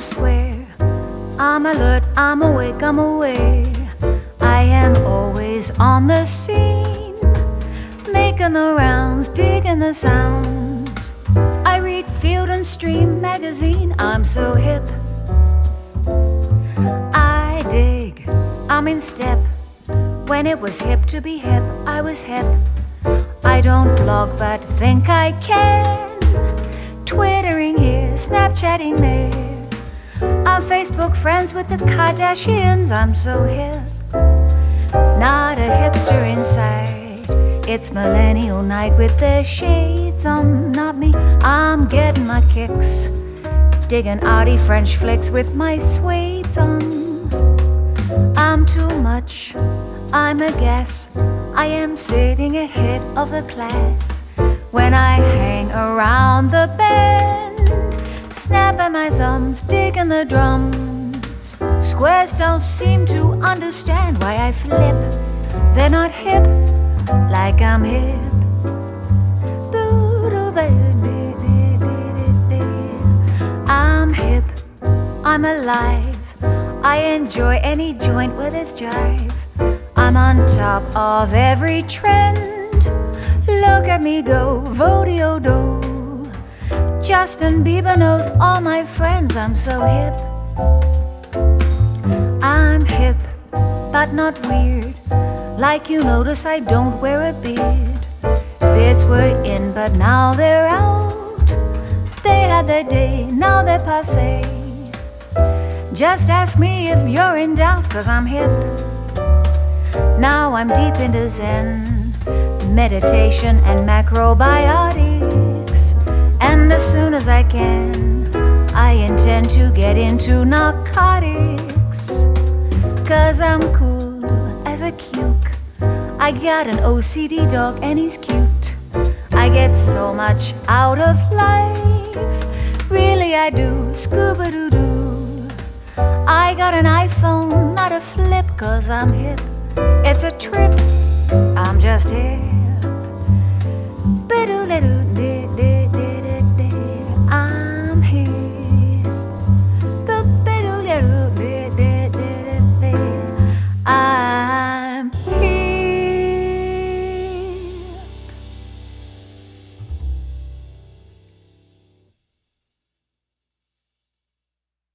square. I'm alert, I'm awake, I'm aware. I am always on the scene, making the rounds, digging the sounds. I read Field and Stream magazine, I'm so hip. I dig, I'm in step. When it was hip to be hip, I was hip. I don't blog but think I can. Twittering here, Snapchatting there. I'm Facebook friends with the Kardashians, I'm so hip. Not a hipster inside. It's millennial night with the shades on. Not me, I'm getting my kicks, digging arty French flicks with my suedes on. I'm too much, I'm a guess. I am sitting ahead of the class. When I hang around the bend, snapping my thumbs, digging the drums. Squares don't seem to understand why I flip. They're not hip like I'm hip. I'm hip, I'm alive. I enjoy any joint with its jive. I'm on top of every trend. Look at me go, Vodeo-do. Justin Bieber knows all my friends, I'm so hip. I'm hip, but not weird. Like you notice I don't wear a beard. Beards were in, but now they're out. They had their day, now they're passé. Just ask me if you're in doubt, 'cause I'm hip. Now I'm deep into Zen, meditation and macrobiotics. And as soon as I can, I intend to get into narcotics. 'Cause I'm cool as a cuke. I got an OCD dog and he's cute. I get so much out of life, really I do, scuba-doo-doo. I got an iPhone, not a flip, 'cause I'm hip. It's a trip, I'm just hip. Ba-doo-la-doo.